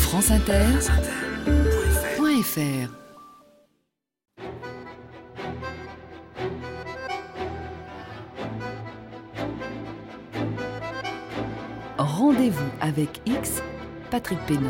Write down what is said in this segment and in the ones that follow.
franceinter.fr. Rendez-vous avec X, Patrick Pénaud.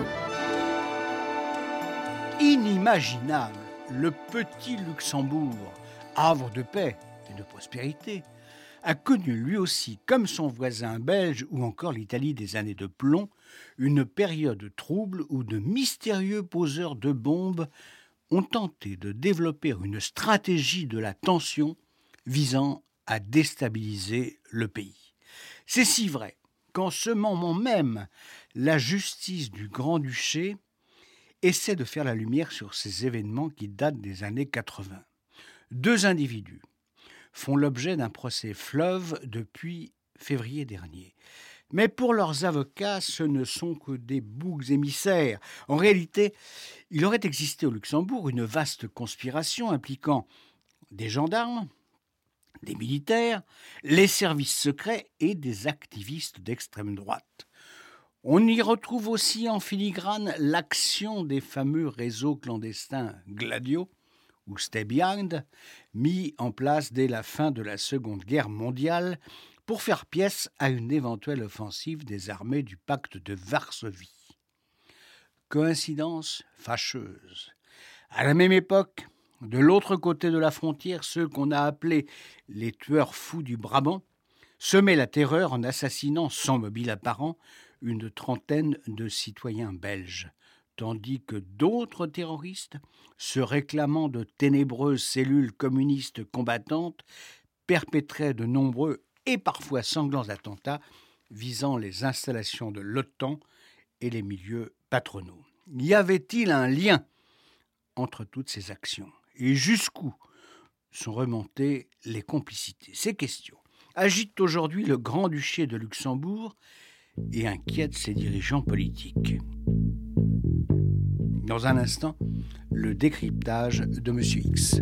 Inimaginable, le petit Luxembourg, havre de paix et de prospérité, a connu lui aussi, comme son voisin belge ou encore l'Italie des années de plomb, une période trouble où de mystérieux poseurs de bombes ont tenté de développer une stratégie de la tension visant à déstabiliser le pays. C'est si vrai qu'en ce moment même, la justice du Grand-Duché essaie de faire la lumière sur ces événements qui datent des années 80. Deux individus font l'objet d'un procès fleuve depuis février dernier. Mais pour leurs avocats, ce ne sont que des boucs émissaires. En réalité, il aurait existé au Luxembourg une vaste conspiration impliquant des gendarmes, des militaires, les services secrets et des activistes d'extrême droite. On y retrouve aussi en filigrane l'action des fameux réseaux clandestins Gladio ou Stay Behind, mis en place dès la fin de la Seconde Guerre mondiale pour faire pièce à une éventuelle offensive des armées du pacte de Varsovie. Coïncidence fâcheuse. À la même époque, de l'autre côté de la frontière, ceux qu'on a appelés les tueurs fous du Brabant semaient la terreur en assassinant sans mobile apparent une trentaine de citoyens belges, tandis que d'autres terroristes, se réclamant de ténébreuses cellules communistes combattantes, perpétraient de nombreux et parfois sanglants attentats visant les installations de l'OTAN et les milieux patronaux. Y avait-il un lien entre toutes ces actions? Et jusqu'où sont remontées les complicités? Ces questions agitent aujourd'hui le Grand-Duché de Luxembourg et inquiètent ses dirigeants politiques. Dans un instant, le décryptage de M. X.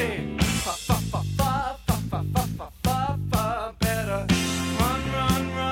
Run, run, run.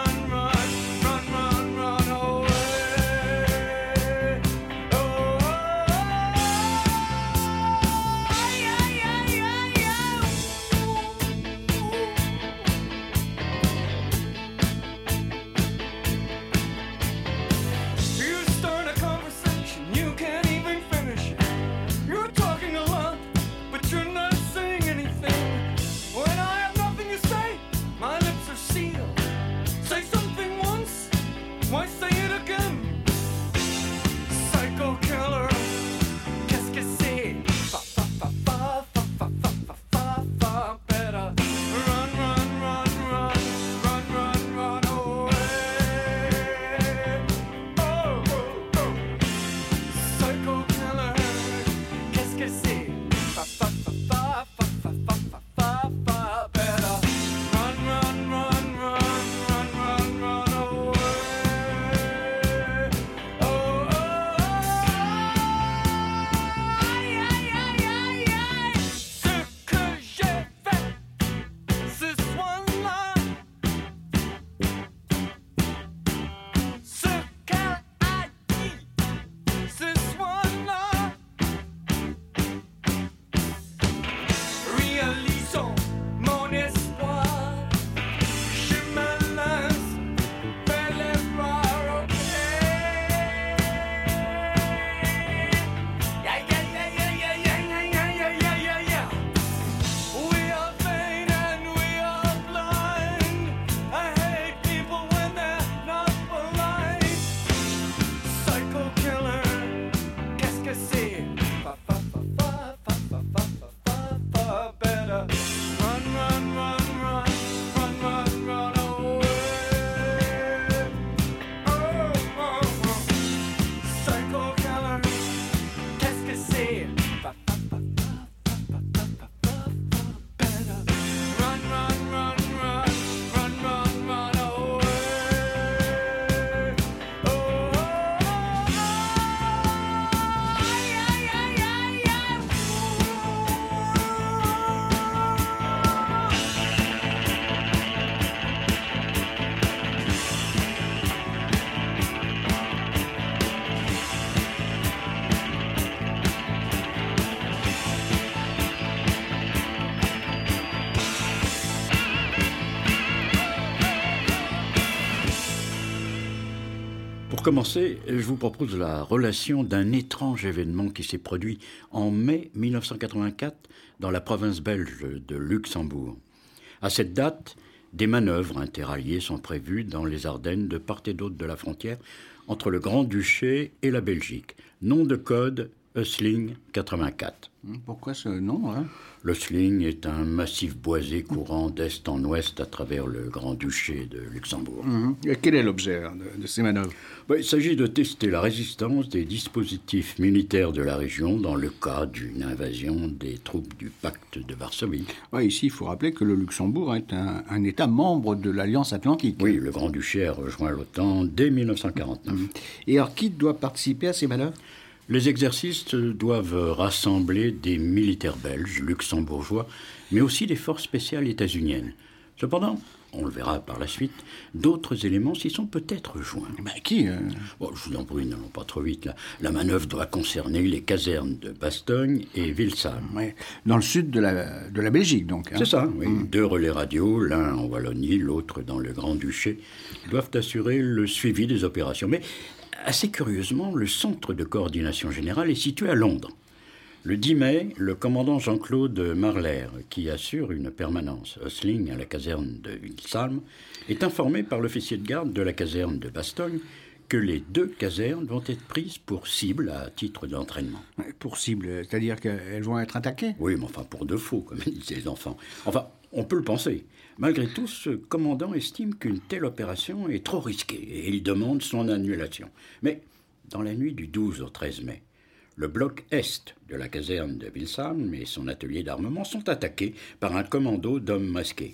Pour commencer, je vous propose la relation d'un étrange événement qui s'est produit en mai 1984 dans la province belge de Luxembourg. À cette date, des manœuvres interalliées sont prévues dans les Ardennes de part et d'autre de la frontière entre le Grand-Duché et la Belgique. Nom de code Ösling 84. Pourquoi ce nom, hein? L'Ösling est un massif boisé courant d'est en ouest à travers le Grand-Duché de Luxembourg. Et quel est l'objet de ces manœuvres? Il s'agit de tester la résistance des dispositifs militaires de la région dans le cas d'une invasion des troupes du pacte de Varsovie. Ici, il faut rappeler que le Luxembourg est un État membre de l'Alliance Atlantique. Oui, le Grand-Duché a rejoint l'OTAN dès 1949. Et alors, qui doit participer à ces manœuvres? Les exercices doivent rassembler des militaires belges, luxembourgeois, mais aussi des forces spéciales états-uniennes. Cependant, on le verra par la suite, d'autres éléments s'y sont peut-être joints. Qui Je vous en prie, n'allons pas trop vite. La manœuvre doit concerner les casernes de Bastogne et Wilsam. Dans le sud de la Belgique, donc. Hein. C'est ça, oui. 2 relais radio, l'un en Wallonie, l'autre dans le Grand-Duché, doivent assurer le suivi des opérations. Mais assez curieusement, le centre de coordination générale est situé à Londres. Le 10 mai, le commandant Jean-Claude Marler, qui assure une permanence Ösling à la caserne de Wilsam, est informé par l'officier de garde de la caserne de Bastogne que les 2 casernes vont être prises pour cible à titre d'entraînement. Pour cible, c'est-à-dire qu'elles vont être attaquées? Oui, mais enfin pour de faux, comme disent les enfants. Enfin, on peut le penser. Malgré tout, ce commandant estime qu'une telle opération est trop risquée et il demande son annulation. Mais dans la nuit du 12 au 13 mai, le bloc est de la caserne de Wilsam et son atelier d'armement sont attaqués par un commando d'hommes masqués.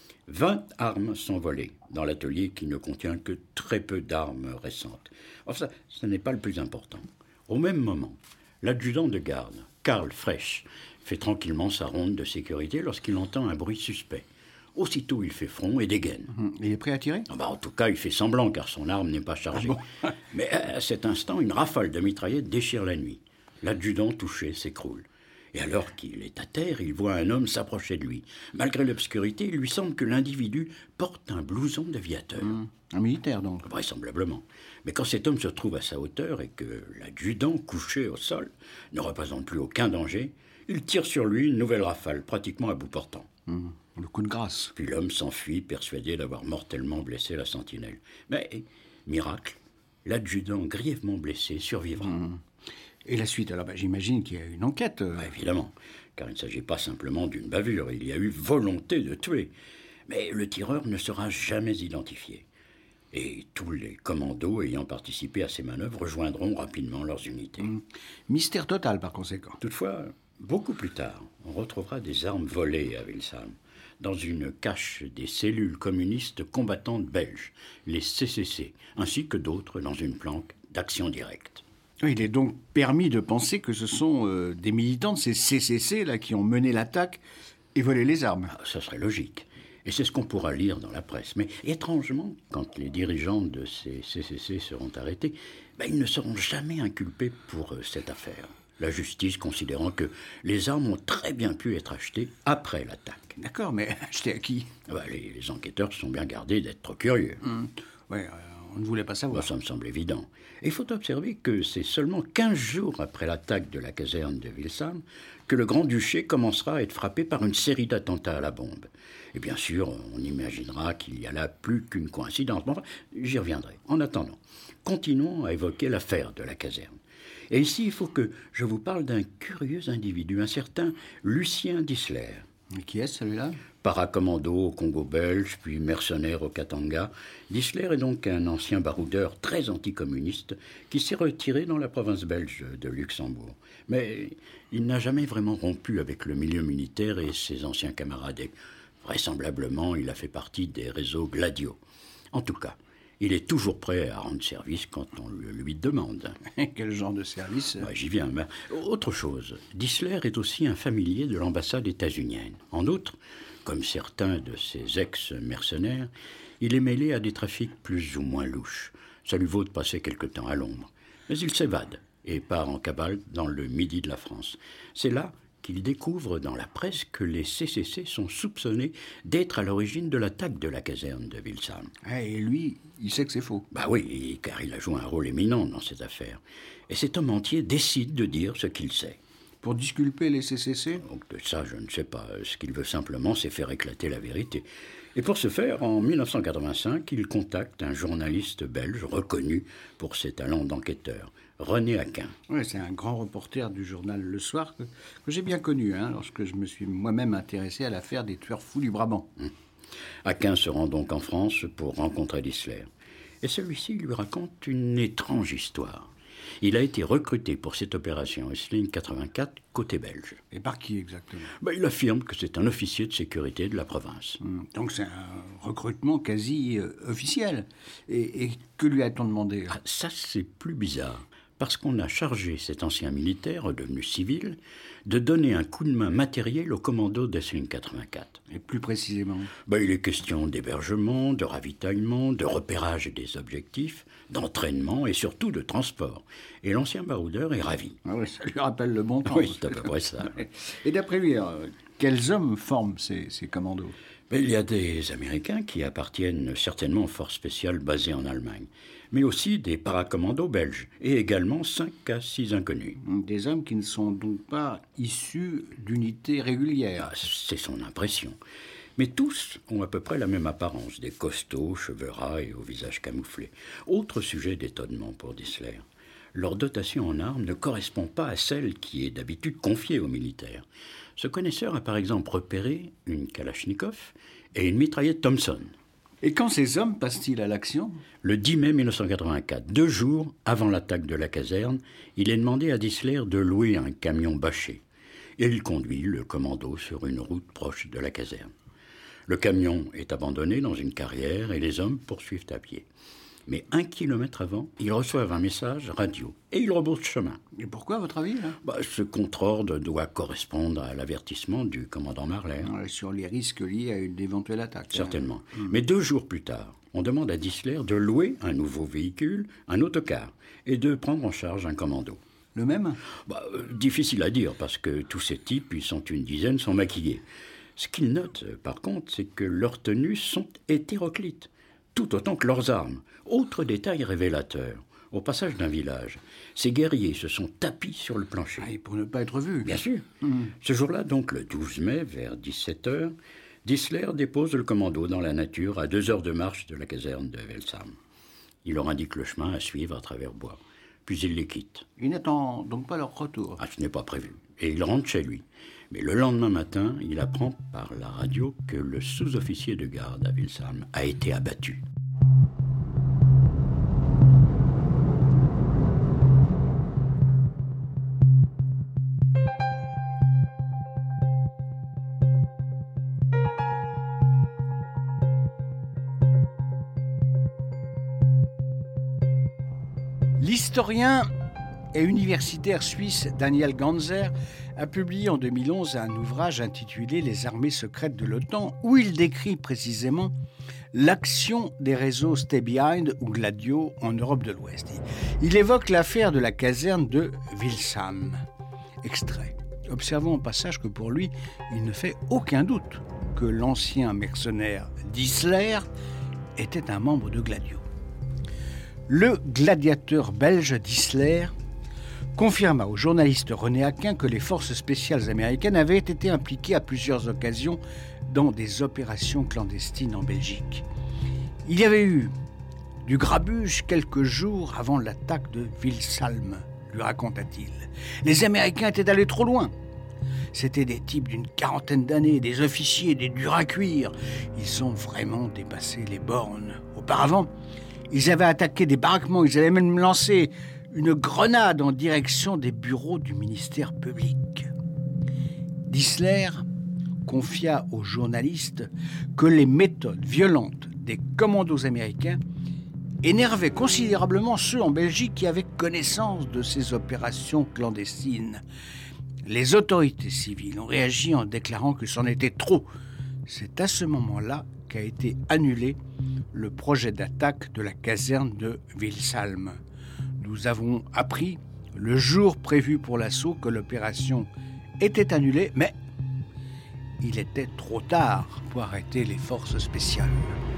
20 armes sont volées dans l'atelier qui ne contient que très peu d'armes récentes. Enfin, ce n'est pas le plus important. Au même moment, l'adjudant de garde, Karl Fresch, fait tranquillement sa ronde de sécurité lorsqu'il entend un bruit suspect. Aussitôt, il fait front et dégaine. Il est prêt à tirer? En tout cas, il fait semblant, car son arme n'est pas chargée. Mais à cet instant, une rafale de mitraillettes déchire la nuit. L'adjudant touché s'écroule. Et alors qu'il est à terre, il voit un homme s'approcher de lui. Malgré l'obscurité, il lui semble que l'individu porte un blouson d'aviateur. Un militaire, donc? Vraisemblablement. Mais quand cet homme se trouve à sa hauteur et que l'adjudant, couché au sol, ne représente plus aucun danger, il tire sur lui une nouvelle rafale, pratiquement à bout portant. Le coup de grâce. Puis l'homme s'enfuit, persuadé d'avoir mortellement blessé la sentinelle. Mais, miracle, l'adjudant grièvement blessé survivra. Et la suite, alors j'imagine qu'il y a une enquête. Évidemment, car il ne s'agit pas simplement d'une bavure, il y a eu volonté de tuer. Mais le tireur ne sera jamais identifié. Et tous les commandos ayant participé à ces manœuvres rejoindront rapidement leurs unités. Mystère total, par conséquent. Toutefois, beaucoup plus tard, on retrouvera des armes volées à Wilsam, dans une cache des cellules communistes combattantes belges, les CCC, ainsi que d'autres dans une planque d'action directe. Il est donc permis de penser que ce sont des militants de ces CCC là, qui ont mené l'attaque et volé les armes. Ça serait logique. Et c'est ce qu'on pourra lire dans la presse. Mais étrangement, quand les dirigeants de ces CCC seront arrêtés, ils ne seront jamais inculpés pour cette affaire. La justice considérant que les armes ont très bien pu être achetées après l'attaque. D'accord, mais achetées à qui? Les enquêteurs sont bien gardés d'être trop curieux. On ne voulait pas savoir. Ça me semble évident. Et il faut observer que c'est seulement 15 jours après l'attaque de la caserne de Wilsam que le Grand-Duché commencera à être frappé par une série d'attentats à la bombe. Et bien sûr, on imaginera qu'il y a là plus qu'une coïncidence. Mais enfin, j'y reviendrai. En attendant, continuons à évoquer l'affaire de la caserne. Et ici, il faut que je vous parle d'un curieux individu, un certain Lucien Dissler. Et qui est celui-là? Paracommando au Congo belge, puis mercenaire au Katanga. Dissler est donc un ancien baroudeur très anticommuniste qui s'est retiré dans la province belge de Luxembourg. Mais il n'a jamais vraiment rompu avec le milieu militaire et ses anciens camarades. Et vraisemblablement, il a fait partie des réseaux Gladio. En tout cas, il est toujours prêt à rendre service quand on le lui demande. Quel genre de service? J'y viens. Mais autre chose, Dissler est aussi un familier de l'ambassade états-unienne. En outre, comme certains de ses ex-mercenaires, il est mêlé à des trafics plus ou moins louches. Ça lui vaut de passer quelque temps à Londres. Mais il s'évade et part en cavale dans le midi de la France. C'est là qu'il découvre dans la presse que les CCC sont soupçonnés d'être à l'origine de l'attaque de la caserne de Wilsheim. Et lui, il sait que c'est faux. Bah oui, car il a joué un rôle éminent dans cette affaire. Et cet homme entier décide de dire ce qu'il sait. Pour disculper les CCC ? Donc de ça, je ne sais pas. Ce qu'il veut simplement, c'est faire éclater la vérité. Et pour ce faire, en 1985, il contacte un journaliste belge reconnu pour ses talents d'enquêteur, René Aquin. Oui, c'est un grand reporter du journal Le Soir que j'ai bien connu lorsque je me suis moi-même intéressé à l'affaire des tueurs fous du Brabant. Aquin se rend donc en France pour rencontrer Dissler. Et celui-ci lui raconte une étrange histoire. Il a été recruté pour cette opération Essling 84 côté belge. Et par qui exactement ? Il affirme que c'est un officier de sécurité de la province. Donc c'est un recrutement quasi officiel. Et que lui a-t-on demandé ? Ça, c'est plus bizarre. Parce qu'on a chargé cet ancien militaire, devenu civil, de donner un coup de main matériel au commando d'Essling 84. Et plus précisément ? Il est question d'hébergement, de ravitaillement, de repérage des objectifs, d'entraînement et surtout de transport. Et l'ancien baroudeur est ravi. Ah oui, ça lui rappelle le bon temps. Oui, c'est à peu près ça. Et d'après lui, quels hommes forment ces commandos ? Il y a des Américains qui appartiennent certainement aux forces spéciales basées en Allemagne, mais aussi des paracommandos belges, et également 5 à 6 inconnus. Des hommes qui ne sont donc pas issus d'unités régulières. C'est son impression. Mais tous ont à peu près la même apparence, des costauds, cheveux ras et au visage camouflé. Autre sujet d'étonnement pour Dissler. Leur dotation en armes ne correspond pas à celle qui est d'habitude confiée aux militaires. Ce connaisseur a par exemple repéré une Kalachnikov et une mitraillette Thompson. Et quand ces hommes passent-ils à l'action ? Le 10 mai 1984, 2 jours avant l'attaque de la caserne, il est demandé à Dissler de louer un camion bâché. Et il conduit le commando sur une route proche de la caserne. Le camion est abandonné dans une carrière et les hommes poursuivent à pied. Mais 1 kilomètre avant, ils reçoivent un message radio et ils rebroussent chemin. Et pourquoi, à votre avis là ? Ce contre-ordre doit correspondre à l'avertissement du commandant Marler. Sur les risques liés à une éventuelle attaque. Certainement. Mais 2 jours plus tard, on demande à Dissler de louer un nouveau véhicule, un autocar, et de prendre en charge un commando. Le même ? Difficile à dire, parce que tous ces types, ils sont une dizaine, sont maquillés. Ce qu'il note, par contre, c'est que leurs tenues sont hétéroclites, tout autant que leurs armes. Autre détail révélateur, au passage d'un village, ces guerriers se sont tapis sur le plancher. Et pour ne pas être vus. Bien sûr. Ce jour-là, donc le 12 mai, vers 17h, Dissler dépose le commando dans la nature à 2 heures de marche de la caserne de Wilsheim. Il leur indique le chemin à suivre à travers bois. Puis il les quitte. Il n'attend donc pas leur retour. Ce n'est pas prévu. Et il rentre chez lui. Mais le lendemain matin, il apprend par la radio que le sous-officier de garde à Wilsheim a été abattu. L'historien et universitaire suisse Daniel Ganser a publié en 2011 un ouvrage intitulé « Les armées secrètes de l'OTAN » où il décrit précisément l'action des réseaux Stay Behind ou Gladio en Europe de l'Ouest. Il évoque l'affaire de la caserne de Wilsheim. Extrait. Observons au passage que pour lui, il ne fait aucun doute que l'ancien mercenaire Dissler était un membre de Gladio. Le gladiateur belge Dissler confirma au journaliste René Aquin que les forces spéciales américaines avaient été impliquées à plusieurs occasions dans des opérations clandestines en Belgique. Il y avait eu du grabuge quelques jours avant l'attaque de Wilsheim, lui raconta-t-il. Les Américains étaient allés trop loin. C'étaient des types d'une 40aine d'années, des officiers, des durs à cuire. Ils ont vraiment dépassé les bornes. Auparavant, ils avaient attaqué des baraquements, ils avaient même lancé une grenade en direction des bureaux du ministère public. Dissler confia aux journalistes que les méthodes violentes des commandos américains énervaient considérablement ceux en Belgique qui avaient connaissance de ces opérations clandestines. Les autorités civiles ont réagi en déclarant que c'en était trop. C'est à ce moment-là qu'a été annulé le projet d'attaque de la caserne de Wilsheim. Nous avons appris, le jour prévu pour l'assaut, que l'opération était annulé, mais il était trop tard pour arrêter les forces spéciales.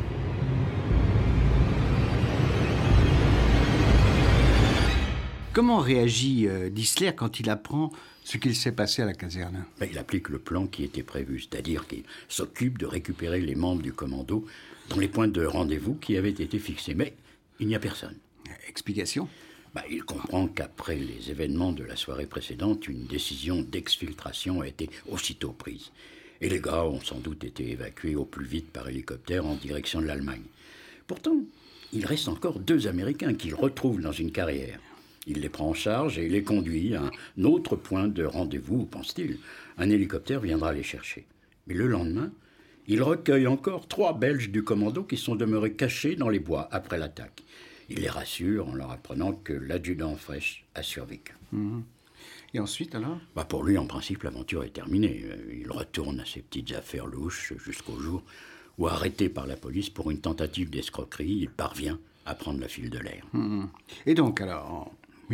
Comment réagit Dissler quand il apprend ce qu'il s'est passé à la caserne ? Il applique le plan qui était prévu, c'est-à-dire qu'il s'occupe de récupérer les membres du commando dans les points de rendez-vous qui avaient été fixés. Mais il n'y a personne. Explication ? Il comprend qu'après les événements de la soirée précédente, une décision d'exfiltration a été aussitôt prise. Et les gars ont sans doute été évacués au plus vite par hélicoptère en direction de l'Allemagne. Pourtant, il reste encore 2 Américains qu'il retrouve dans une carrière. Il les prend en charge et les conduit à un autre point de rendez-vous, pense-t-il. Un hélicoptère viendra les chercher. Mais le lendemain, il recueille encore 3 Belges du commando qui sont demeurés cachés dans les bois après l'attaque. Il les rassure en leur apprenant que l'adjudant Fresh a survécu. Et ensuite, alors ? Pour lui, en principe, l'aventure est terminée. Il retourne à ses petites affaires louches jusqu'au jour où, arrêté par la police pour une tentative d'escroquerie, il parvient à prendre la file de l'air. Et donc, alors, en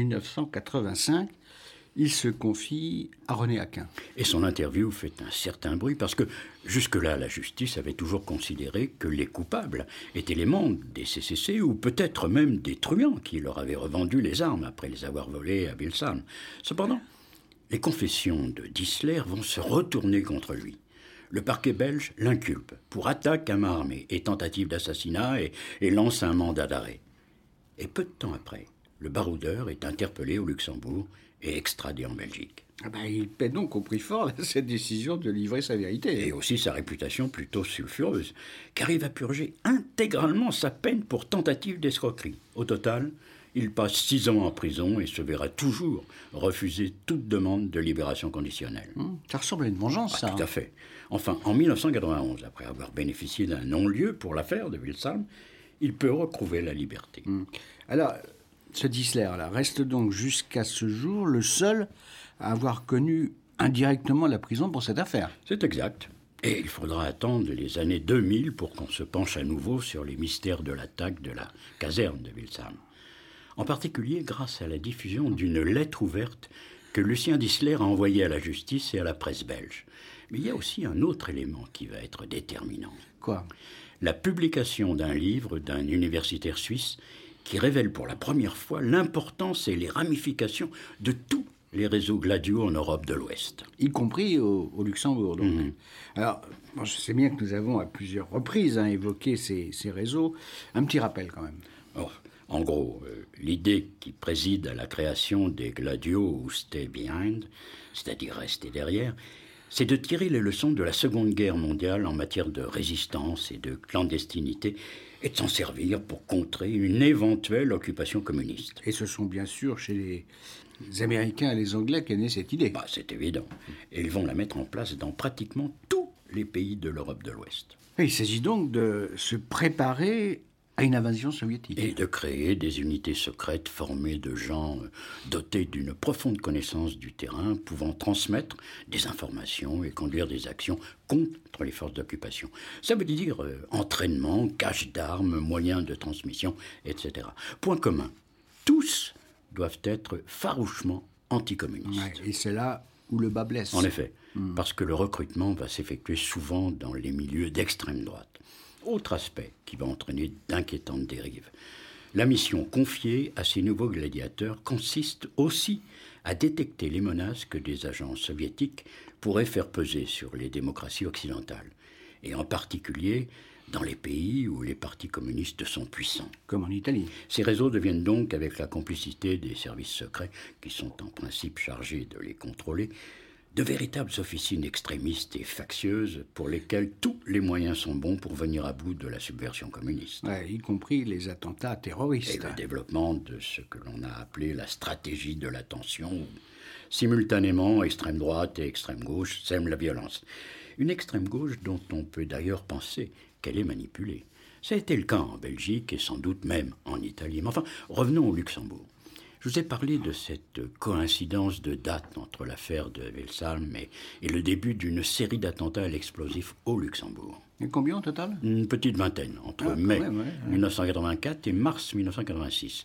1985, il se confie à René Aquin. Et son interview fait un certain bruit parce que jusque-là, la justice avait toujours considéré que les coupables étaient les membres des CCC ou peut-être même des truands qui leur avaient revendu les armes après les avoir volées à Wilsheim. Cependant, les confessions de Dissler vont se retourner contre lui. Le parquet belge l'inculpe pour attaque à main armée et tentative d'assassinat et lance un mandat d'arrêt. Et peu de temps après, le baroudeur est interpellé au Luxembourg et extradé en Belgique. Il paie donc au prix fort cette décision de livrer sa vérité. Et aussi sa réputation plutôt sulfureuse, car il va purger intégralement sa peine pour tentative d'escroquerie. Au total, il passe 6 ans en prison et se verra toujours refuser toute demande de libération conditionnelle. Ça ressemble à une vengeance, ça. Tout à fait. Enfin, en 1991, après avoir bénéficié d'un non-lieu pour l'affaire de Wilsheim, il peut retrouver la liberté. Alors, ce Dissler reste donc jusqu'à ce jour le seul à avoir connu indirectement la prison pour cette affaire. C'est exact. Et il faudra attendre les années 2000 pour qu'on se penche à nouveau sur les mystères de l'attaque de la caserne de Wilsheim. En particulier grâce à la diffusion d'une lettre ouverte que Lucien Dissler a envoyée à la justice et à la presse belge. Mais il y a aussi un autre élément qui va être déterminant. Quoi ? La publication d'un livre d'un universitaire suisse qui révèle pour la première fois l'importance et les ramifications de tous les réseaux Gladio en Europe de l'Ouest. Y compris au Luxembourg, donc. Alors, je sais bien que nous avons à plusieurs reprises évoqué ces réseaux. Un petit rappel quand même. En gros, l'idée qui préside à la création des Gladio ou Stay Behind, c'est-à-dire rester derrière, c'est de tirer les leçons de la Seconde Guerre mondiale en matière de résistance et de clandestinité et de s'en servir pour contrer une éventuelle occupation communiste. Et ce sont bien sûr chez les Américains et les Anglais qu'est née cette idée. C'est évident. Et ils vont la mettre en place dans pratiquement tous les pays de l'Europe de l'Ouest. Il s'agit donc de se préparer à une invasion soviétique. Et de créer des unités secrètes formées de gens dotés d'une profonde connaissance du terrain, pouvant transmettre des informations et conduire des actions contre les forces d'occupation. Ça veut dire entraînement, cache d'armes, moyens de transmission, etc. Point commun, tous doivent être farouchement anticommunistes. Et c'est là où le bas blesse. En effet, parce que le recrutement va s'effectuer souvent dans les milieux d'extrême droite. Autre aspect qui va entraîner d'inquiétantes dérives. La mission confiée à ces nouveaux gladiateurs consiste aussi à détecter les menaces que des agents soviétiques pourraient faire peser sur les démocraties occidentales, et en particulier dans les pays où les partis communistes sont puissants. Comme en Italie. Ces réseaux deviennent donc, avec la complicité des services secrets, qui sont en principe chargés de les contrôler, de véritables officines extrémistes et factieuses pour lesquelles tous les moyens sont bons pour venir à bout de la subversion communiste. Y compris les attentats terroristes. Et le développement de ce que l'on a appelé la stratégie de l'attention, où simultanément extrême droite et extrême gauche sèment la violence. Une extrême gauche dont on peut d'ailleurs penser qu'elle est manipulée. Ça a été le cas en Belgique et sans doute même en Italie. Mais enfin, revenons au Luxembourg. Je vous ai parlé de cette coïncidence de date entre l'affaire de Wilsheim et le début d'une série d'attentats à l'explosif au Luxembourg. Et combien au total ? Une petite vingtaine, entre mai 1984 et mars 1986.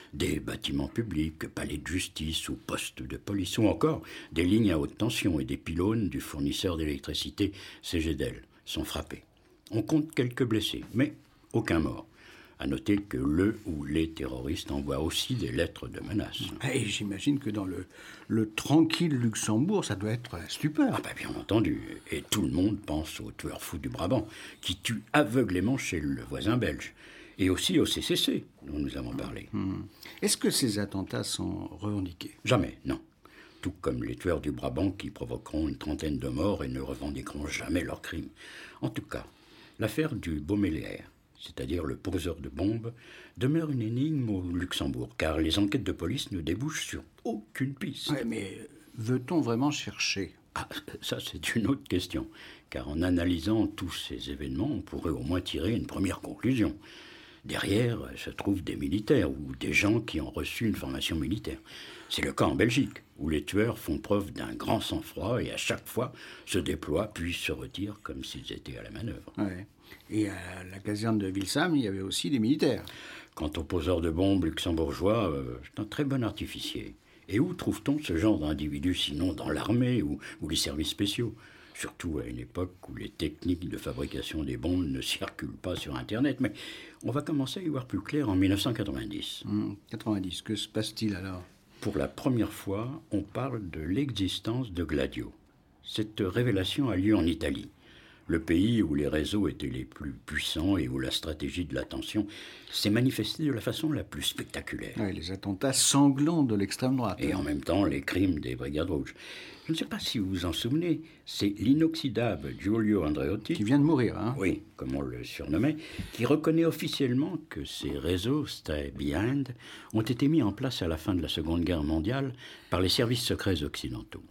des bâtiments publics, palais de justice ou postes de police, ou encore des lignes à haute tension et des pylônes du fournisseur d'électricité CGDEL sont frappés. On compte quelques blessés, mais aucun mort. À noter que le ou les terroristes envoient aussi des lettres de menace. Et j'imagine que dans le tranquille Luxembourg, ça doit être la stupeur. Ah ben bien entendu, et tout le monde pense au tueur fou du Brabant, qui tue aveuglément chez le voisin belge, et aussi au CCC, dont nous avons parlé. Est-ce que ces attentats sont revendiqués? Jamais, non. Tout comme les tueurs du Brabant qui provoqueront une trentaine de morts et ne revendiqueront jamais leurs crimes. En tout cas, l'affaire du Baumeler, c'est-à-dire le poseur de bombes, demeure une énigme au Luxembourg, car les enquêtes de police ne débouchent sur aucune piste. Ouais, mais veut-on vraiment chercher? Ah, ça c'est une autre question, car en analysant tous ces événements, on pourrait au moins tirer une première conclusion. Derrière se trouvent des militaires ou des gens qui ont reçu une formation militaire. C'est le cas en Belgique, où les tueurs font preuve d'un grand sang-froid et à chaque fois se déploient puis se retirent comme s'ils étaient à la manœuvre. Ouais. Et à la caserne de Wilsam, il y avait aussi des militaires. Quant au poseur de bombes luxembourgeois, c'est un très bon artificier. Et où trouve-t-on ce genre d'individus sinon dans l'armée ou les services spéciaux? Surtout à une époque où les techniques de fabrication des bombes ne circulent pas sur Internet. Mais on va commencer à y voir plus clair en 1990. 90, que se passe-t-il alors? Pour la première fois, on parle de l'existence de Gladio. Cette révélation a lieu en Italie, le pays où les réseaux étaient les plus puissants et où la stratégie de l'attention s'est manifestée de la façon la plus spectaculaire. Ouais, les attentats sanglants de l'extrême droite. Et en même temps, les crimes des Brigades Rouges. Je ne sais pas si vous vous en souvenez, c'est l'inoxydable Giulio Andreotti, Qui vient de mourir, hein? oui, comme on le surnommait, qui reconnaît officiellement que ces réseaux Stay Behind ont été mis en place à la fin de la Seconde Guerre mondiale par les services secrets occidentaux.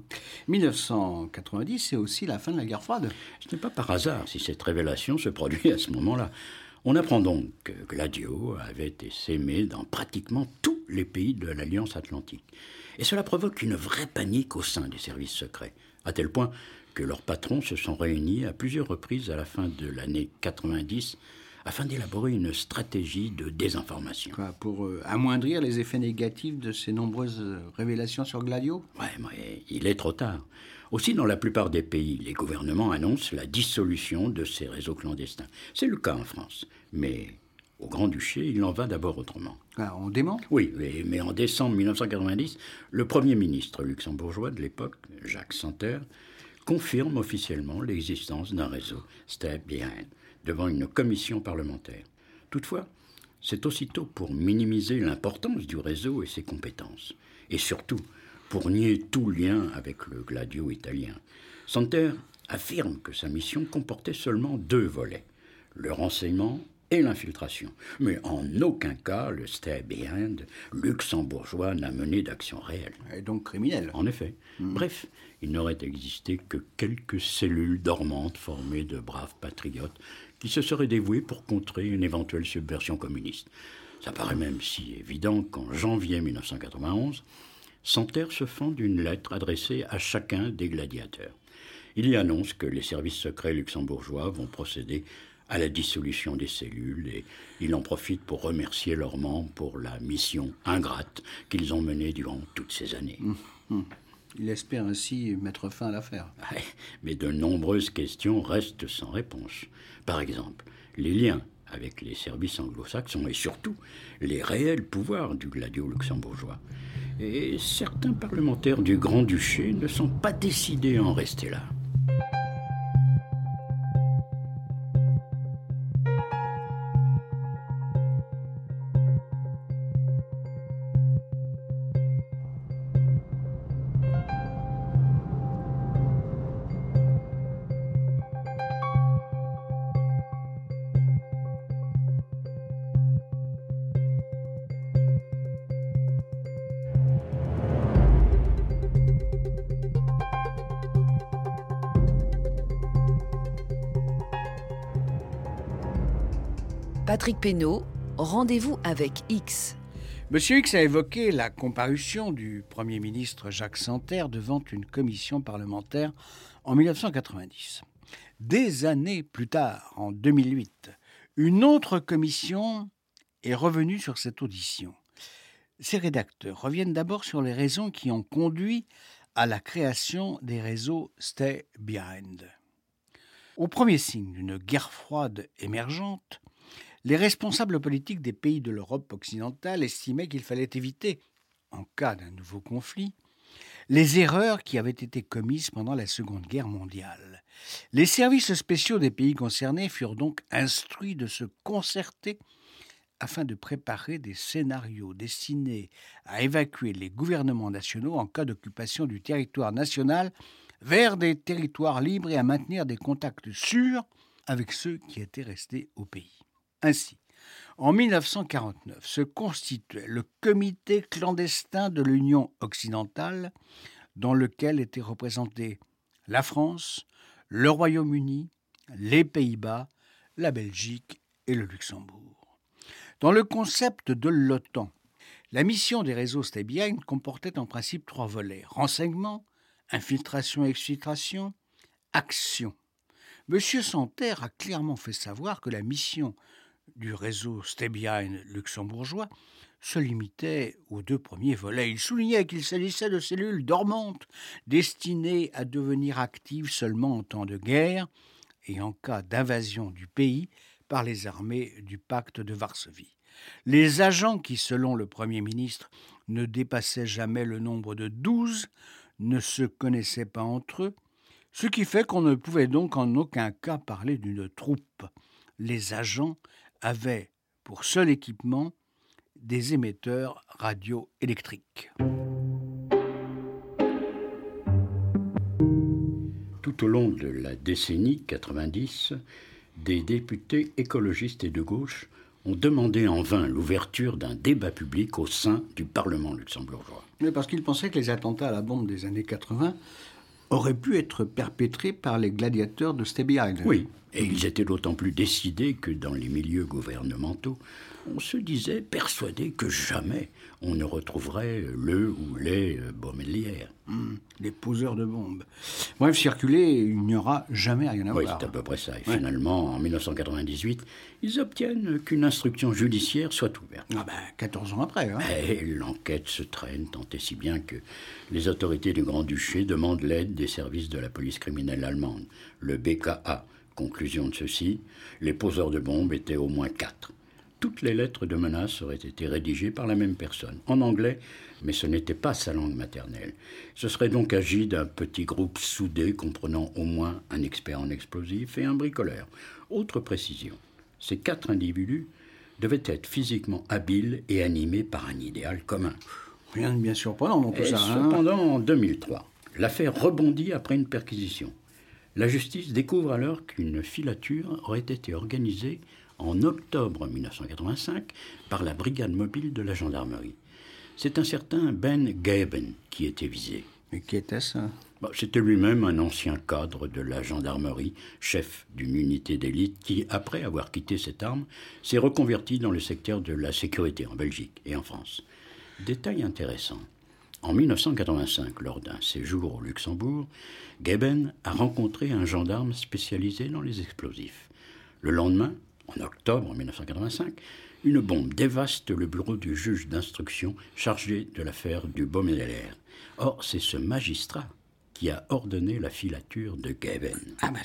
1990, c'est aussi la fin de la guerre froide. Ce n'est pas par hasard si cette révélation se produit à ce moment-là. On apprend donc que Gladio avait été sémé dans pratiquement tous les pays de l'Alliance Atlantique. Et cela provoque une vraie panique au sein des services secrets, à tel point que leurs patrons se sont réunis à plusieurs reprises à la fin de l'année 90 afin d'élaborer une stratégie de désinformation. Quoi, pour amoindrir les effets négatifs de ces nombreuses révélations sur Gladio? Ouais, mais il est trop tard. Aussi, dans la plupart des pays, les gouvernements annoncent la dissolution de ces réseaux clandestins. C'est le cas en France, mais au Grand-Duché, il en va d'abord autrement. Ah, on dément? Oui, mais en décembre 1990, le Premier ministre luxembourgeois de l'époque, Jacques Santer, confirme officiellement l'existence d'un réseau Stay Behind devant une commission parlementaire. Toutefois, c'est aussitôt pour minimiser l'importance du réseau et ses compétences, et surtout pour nier tout lien avec le Gladio italien. Santer affirme que sa mission comportait seulement 2 volets, le renseignement et l'infiltration. Mais en aucun cas, le Stay Behind luxembourgeois n'a mené d'action réelle. Et donc criminel. En effet. Bref, il n'aurait existé que quelques cellules dormantes formées de braves patriotes qui se seraient dévoués pour contrer une éventuelle subversion communiste. Ça paraît même si évident qu'en janvier 1991, Santer se fend d'une lettre adressée à chacun des gladiateurs. Il y annonce que les services secrets luxembourgeois vont procéder à la dissolution des cellules et il en profite pour remercier leurs membres pour la mission ingrate qu'ils ont menée durant toutes ces années. Il espère ainsi mettre fin à l'affaire. Ouais, mais de nombreuses questions restent sans réponse. Par exemple, les liens avec les services anglo-saxons et surtout les réels pouvoirs du Gladio luxembourgeois. Et certains parlementaires du Grand-Duché ne sont pas décidés à en rester là. Patrick Pénaud, rendez-vous avec X. Monsieur X a évoqué la comparution du Premier ministre Jacques Santer devant une commission parlementaire en 1990. Des années plus tard, en 2008, une autre commission est revenue sur cette audition. Ces rédacteurs reviennent d'abord sur les raisons qui ont conduit à la création des réseaux Stay Behind. Au premier signe d'une guerre froide émergente, les responsables politiques des pays de l'Europe occidentale estimaient qu'il fallait éviter, en cas d'un nouveau conflit, les erreurs qui avaient été commises pendant la Seconde Guerre mondiale. Les services spéciaux des pays concernés furent donc instruits de se concerter afin de préparer des scénarios destinés à évacuer les gouvernements nationaux en cas d'occupation du territoire national vers des territoires libres et à maintenir des contacts sûrs avec ceux qui étaient restés au pays. Ainsi, en 1949, se constituait le comité clandestin de l'Union occidentale, dans lequel étaient représentés la France, le Royaume-Uni, les Pays-Bas, la Belgique et le Luxembourg. Dans le concept de l'OTAN, la mission des réseaux Stay Behind comportait en principe 3 volets: renseignement, infiltration et exfiltration, action. M. Santerre a clairement fait savoir que la mission du réseau Stay Behind luxembourgeois se limitait aux 2 premiers volets. Il soulignait qu'il s'agissait de cellules dormantes destinées à devenir actives seulement en temps de guerre et en cas d'invasion du pays par les armées du pacte de Varsovie. Les agents qui, selon le Premier ministre, ne dépassaient jamais le nombre de 12, ne se connaissaient pas entre eux, ce qui fait qu'on ne pouvait donc en aucun cas parler d'une troupe. Les agents avaient pour seul équipement des émetteurs radioélectriques. Tout au long de la décennie 90, des députés écologistes et de gauche ont demandé en vain l'ouverture d'un débat public au sein du Parlement luxembourgeois. Mais parce qu'ils pensaient que les attentats à la bombe des années 80 auraient pu être perpétrés par les gladiateurs de Stay Behind. Oui, et ils étaient d'autant plus décidés que dans les milieux gouvernementaux, on se disait persuadé que jamais on ne retrouverait le ou les bombelières. Les poseurs de bombes. Bref, circuler, il n'y aura jamais rien à Oui, voir. c'est à peu près ça. Et finalement, en 1998, ils obtiennent qu'une instruction judiciaire soit ouverte. 14 ans après. Et l'enquête se traîne tant et si bien que les autorités du Grand-Duché demandent l'aide des services de la police criminelle allemande, le BKA. Conclusion de ceci, les poseurs de bombes étaient au moins 4. Toutes les lettres de menace auraient été rédigées par la même personne, en anglais, mais ce n'était pas sa langue maternelle. Ce serait donc agi d'un petit groupe soudé comprenant au moins un expert en explosifs et un bricoleur. Autre précision, ces 4 individus devaient être physiquement habiles et animés par un idéal commun. Rien de bien surprenant dans tout ça. Cependant, en 2003, l'affaire rebondit après une perquisition. La justice découvre alors qu'une filature aurait été organisée en octobre 1985 par la brigade mobile de la gendarmerie. C'est un certain Ben Geben qui était visé. Mais qui était-ce ? C'était lui-même un ancien cadre de la gendarmerie, chef d'une unité d'élite qui, après avoir quitté cette arme, s'est reconverti dans le secteur de la sécurité en Belgique et en France. Détail intéressant. En 1985, lors d'un séjour au Luxembourg, Geben a rencontré un gendarme spécialisé dans les explosifs. Le lendemain, en octobre 1985, une bombe dévaste le bureau du juge d'instruction chargé de l'affaire du Baumeister. Or, c'est ce magistrat qui a ordonné la filature de Geben.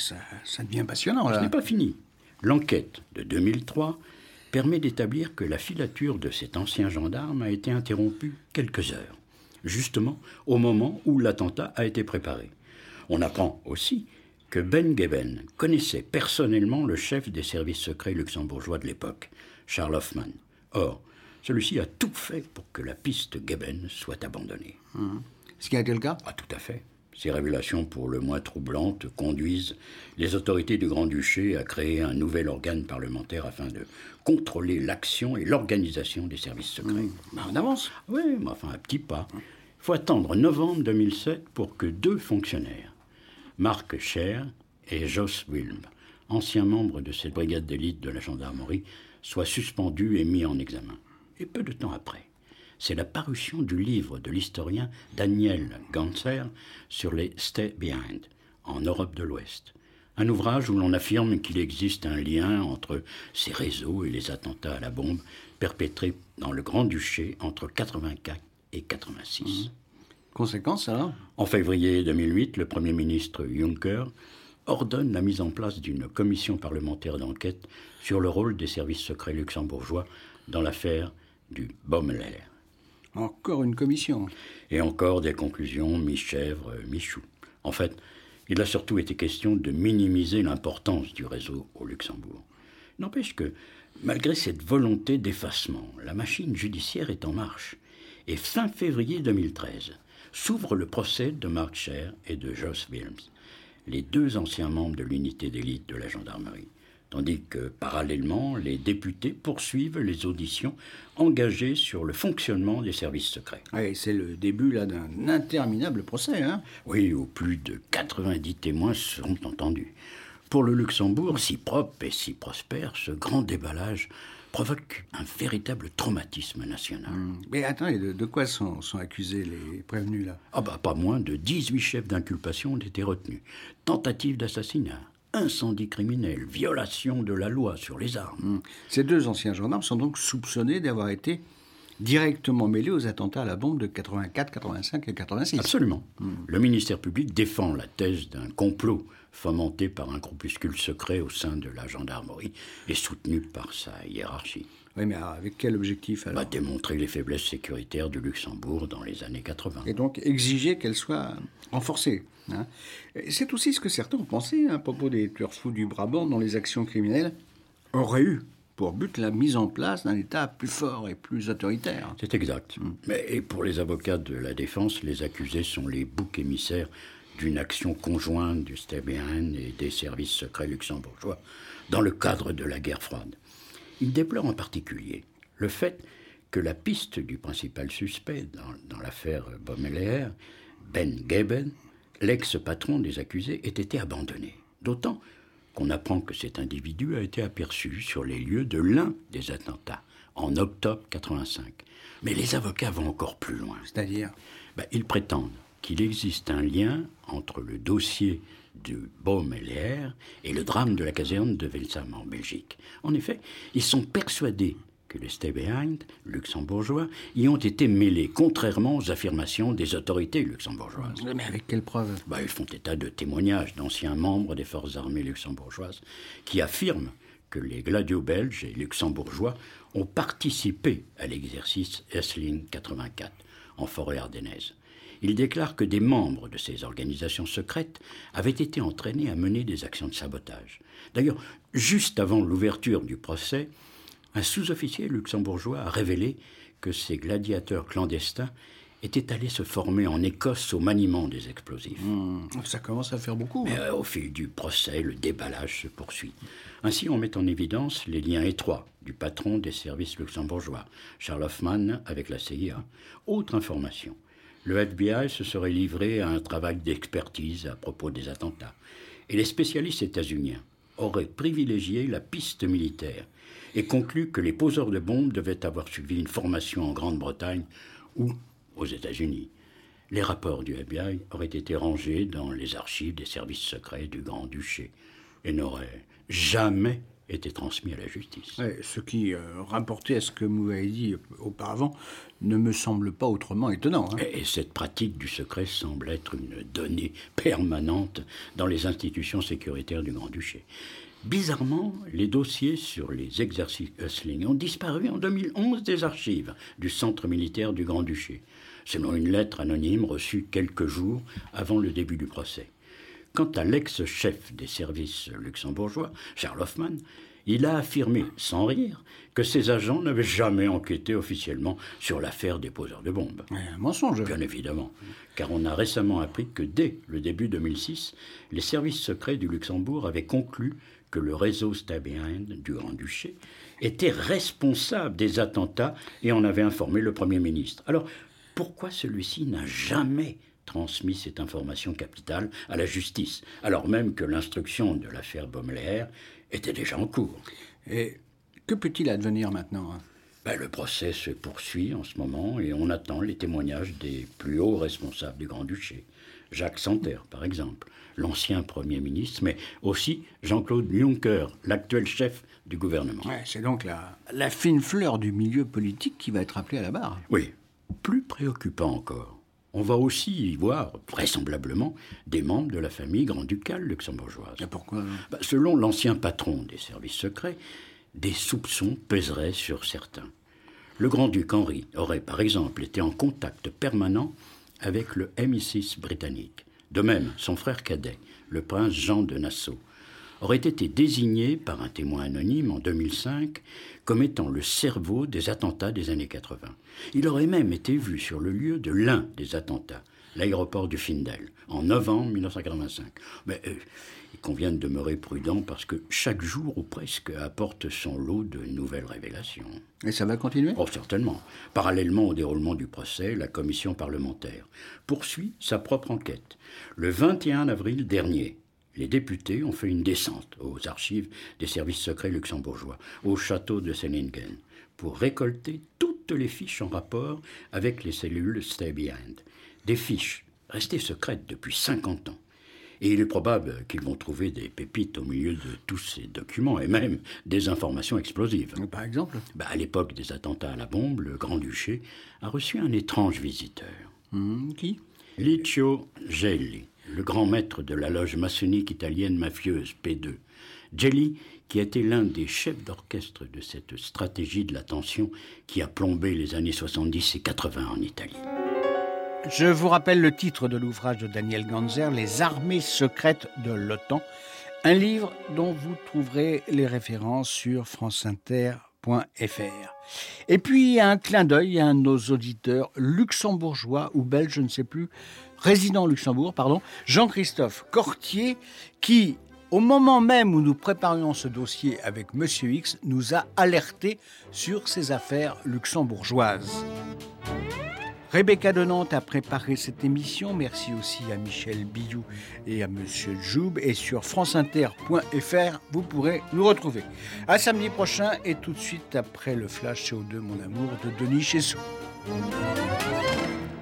Ça devient passionnant, là. Ce n'est pas fini. L'enquête de 2003 permet d'établir que la filature de cet ancien gendarme a été interrompue quelques heures, justement au moment où l'attentat a été préparé. On apprend aussi que Ben Geben connaissait personnellement le chef des services secrets luxembourgeois de l'époque, Charles Hoffmann. Or, celui-ci a tout fait pour que la piste Geben soit abandonnée. Ce qui a été le cas ? Tout à fait. Ces révélations pour le moins troublantes conduisent les autorités du Grand-Duché à créer un nouvel organe parlementaire afin de contrôler l'action et l'organisation des services secrets. On avance. Oui, mais enfin un petit pas. Il faut attendre novembre 2007 pour que 2 fonctionnaires, Marc Scher et Jos Wilm, anciens membres de cette brigade d'élite de la gendarmerie, soient suspendus et mis en examen. Et peu de temps après, c'est la parution du livre de l'historien Daniel Ganser sur les Stay Behind en Europe de l'Ouest. Un ouvrage où l'on affirme qu'il existe un lien entre ces réseaux et les attentats à la bombe perpétrés dans le Grand-Duché entre 84 et 86. Conséquence alors ? En février 2008, le Premier ministre Juncker ordonne la mise en place d'une commission parlementaire d'enquête sur le rôle des services secrets luxembourgeois dans l'affaire du Baumler. Encore une commission. Et encore des conclusions mi-chèvre, mi-chou. En fait, il a surtout été question de minimiser l'importance du réseau au Luxembourg. N'empêche que, malgré cette volonté d'effacement, la machine judiciaire est en marche. Et fin février 2013, s'ouvre le procès de Mark Scher et de Jos Wilms, les deux anciens membres de l'unité d'élite de la gendarmerie. Tandis que, parallèlement, les députés poursuivent les auditions engagées sur le fonctionnement des services secrets. Oui, c'est le début là d'un interminable procès, hein ? Oui, où plus de 90 témoins seront entendus. Pour le Luxembourg, si propre et si prospère, ce grand déballage provoque un véritable traumatisme national. Mais attendez, de quoi sont accusés les prévenus là ? Pas moins de 18 chefs d'inculpation ont été retenus. Tentative d'assassinat, incendie criminel, violation de la loi sur les armes. Ces deux anciens gendarmes sont donc soupçonnés d'avoir été directement mêlés aux attentats à la bombe de 84, 85 et 86. Absolument. Le ministère public défend la thèse d'un complot fomenté par un groupuscule secret au sein de la gendarmerie et soutenu par sa hiérarchie. Oui, mais avec quel objectif alors ? Démontrer les faiblesses sécuritaires du Luxembourg dans les années 80. Et donc exiger qu'elle soit renforcée. Hein. C'est aussi ce que certains ont pensé à propos des tueurs fous du Brabant, dont les actions criminelles auraient eu pour but la mise en place d'un État plus fort et plus autoritaire. C'est exact. Mais pour les avocats de la défense, les accusés sont les boucs émissaires d'une action conjointe du StBN et des services secrets luxembourgeois dans le cadre de la guerre froide. Ils déplorent en particulier le fait que la piste du principal suspect dans l'affaire Baumler, Ben Geben, l'ex-patron des accusés, ait été abandonnée. D'autant qu'on apprend que cet individu a été aperçu sur les lieux de l'un des attentats, en octobre 85. Mais les avocats vont encore plus loin. C'est-à-dire ? Ils prétendent qu'il existe un lien entre le dossier du Baumler et le drame de la caserne de Welsam en Belgique. En effet, ils sont persuadés que les StBN luxembourgeois y ont été mêlés, contrairement aux affirmations des autorités luxembourgeoises. Mais avec quelle preuve ? Ils font état de témoignages d'anciens membres des forces armées luxembourgeoises qui affirment que les gladios belges et luxembourgeois ont participé à l'exercice Essling 84 en forêt ardennaise. Ils déclarent que des membres de ces organisations secrètes avaient été entraînés à mener des actions de sabotage. D'ailleurs, juste avant l'ouverture du procès, un sous-officier luxembourgeois a révélé que ces gladiateurs clandestins étaient allés se former en Écosse au maniement des explosifs. Ça commence à faire beaucoup. Mais au fil du procès, le déballage se poursuit. Ainsi, on met en évidence les liens étroits du patron des services luxembourgeois, Charles Hoffmann, avec la CIA. Autre information, le FBI se serait livré à un travail d'expertise à propos des attentats. Et les spécialistes états-uniens auraient privilégié la piste militaire et conclu que les poseurs de bombes devaient avoir suivi une formation en Grande-Bretagne ou aux États-Unis. Les rapports du FBI auraient été rangés dans les archives des services secrets du Grand-Duché et n'auraient jamais été transmis à la justice. Ouais, ce qui, rapporté à ce que vous avez dit auparavant, ne me semble pas autrement étonnant. Et cette pratique du secret semble être une donnée permanente dans les institutions sécuritaires du Grand-Duché. Bizarrement, les dossiers sur les exercices Essling ont disparu en 2011 des archives du centre militaire du Grand-Duché, selon une lettre anonyme reçue quelques jours avant le début du procès. Quant à l'ex-chef des services luxembourgeois, Charles Hoffmann, il a affirmé, sans rire, que ses agents n'avaient jamais enquêté officiellement sur l'affaire des poseurs de bombes. Un mensonge. Bien évidemment, car on a récemment appris que dès le début 2006, les services secrets du Luxembourg avaient conclu que le réseau StBN du Grand-Duché était responsable des attentats et en avait informé le Premier ministre. Alors, pourquoi celui-ci n'a jamais transmis cette information capitale à la justice, alors même que l'instruction de l'affaire Baumler était déjà en cours? Et que peut-il advenir maintenant ? Le procès se poursuit en ce moment et on attend les témoignages des plus hauts responsables du Grand-Duché. Jacques Santer, par exemple, l'ancien Premier ministre, mais aussi Jean-Claude Juncker, l'actuel chef du gouvernement. Ouais, c'est donc la fine fleur du milieu politique qui va être appelée à la barre. Oui, plus préoccupant encore. On va aussi y voir, vraisemblablement, des membres de la famille grand-ducale luxembourgeoise. Et pourquoi? Selon l'ancien patron des services secrets, des soupçons pèseraient sur certains. Le grand-duc Henri aurait, par exemple, été en contact permanent avec le MI6 britannique. De même, son frère cadet, le prince Jean de Nassau, aurait été désigné par un témoin anonyme en 2005 comme étant le cerveau des attentats des années 80. Il aurait même été vu sur le lieu de l'un des attentats, l'aéroport du Findel, en novembre 1985. Mais il convient de demeurer prudent parce que chaque jour ou presque apporte son lot de nouvelles révélations. Et ça va continuer? Oh, certainement. Parallèlement au déroulement du procès, la commission parlementaire poursuit sa propre enquête. Le 21 avril dernier, les députés ont fait une descente aux archives des services secrets luxembourgeois, au château de Seeningen, pour récolter toutes les fiches en rapport avec les cellules Stay Behind. Des fiches restées secrètes depuis 50 ans. Et il est probable qu'ils vont trouver des pépites au milieu de tous ces documents, et même des informations explosives. Par exemple? À l'époque des attentats à la bombe, le Grand-Duché a reçu un étrange visiteur. Qui? Licio Gelli, le grand maître de la loge maçonnique italienne mafieuse P2. Gelli, qui a été l'un des chefs d'orchestre de cette stratégie de la tension qui a plombé les années 70 et 80 en Italie. Je vous rappelle le titre de l'ouvrage de Daniel Ganzer, Les armées secrètes de l'OTAN, un livre dont vous trouverez les références sur franceinter.fr. Et puis un clin d'œil à nos auditeurs luxembourgeois ou belges, je ne sais plus, résident au Luxembourg, Jean-Christophe Cortier, qui, au moment même où nous préparions ce dossier avec Monsieur X, nous a alertés sur ces affaires luxembourgeoises. Rebecca de Nantes a préparé cette émission. Merci aussi à Michel Billou et à Monsieur Joub. Et sur franceinter.fr, vous pourrez nous retrouver. À samedi prochain et tout de suite après le Flash CO2, mon amour, de Denis Chessot.